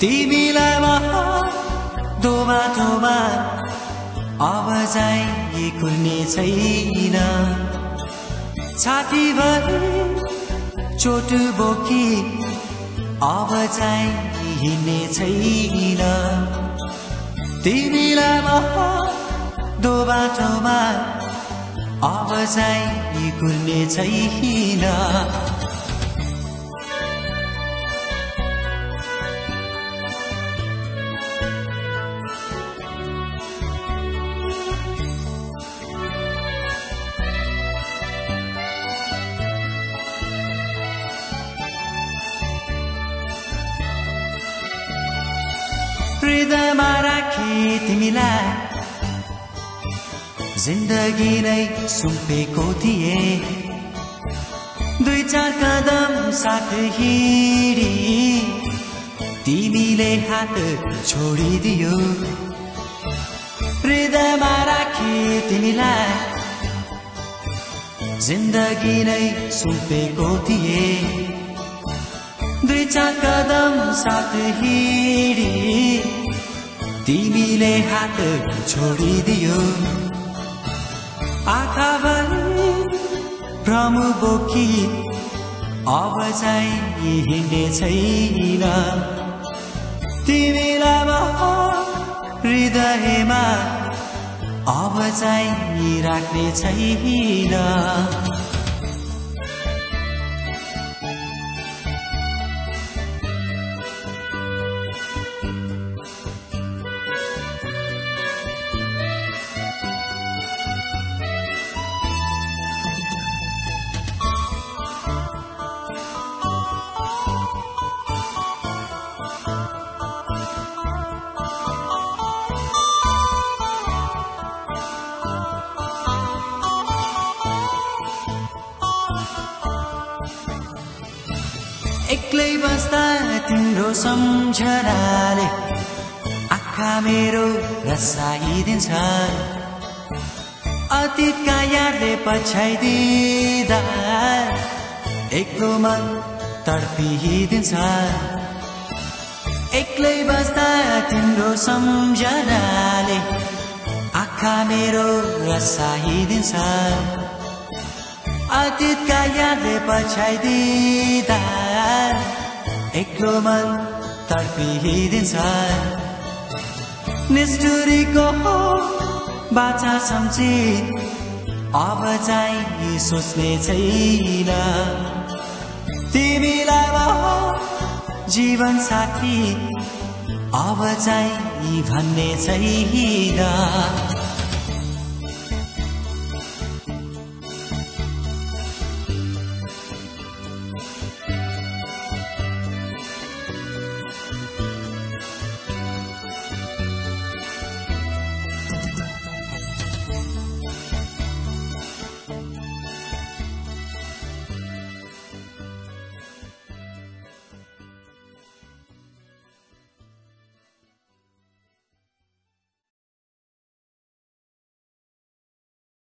तिमीलाई म दोबाटोमा अब चाहिँ कुर्ने छैन छातीभरि चोट बोकी अब चाहिँ हिँड्ने छैन तिमीलाई म दोबाटोमा अब चाहिँ कुर्ने छैन हृदयमा राखी तिमीलाई जिन्दगी नै सुम्पेको थिए दुई चार कदम साथ हिँडी तिमीले हात छोडिदियो हृदयमा राखी तिमीलाई जिन्दगी नै सुम्पेको थिए दुई चार कदम साथ हिँडी तिमीले हात छोडिदियो आँखाभरि भ्रम बोकी अब चाहिँ हिँड्ने छैन तिमीलाई म हृदयमा अब चाहिँ राख्ने छैन एक्लै बस्दा तिम्रो सम्झनाले आँखा मेरो रसाइदिन्छ अतीतका यादले पछ्याइदिँदा एक्लो मन तडपिदिन्छ एक्लै बस्दा तिम्रो सम्झनाले आँखा मेरो रसाइदिन्छ अतीतका यादले पछ्याइदिँदा एक्लो मन तडपिदिन्छ निष्ठुरीको बाचा सम्झी अब चाहिँ सोच्ने छैन तिमीलाई म जीवन साथी अब चाहिँ भन्ने छैन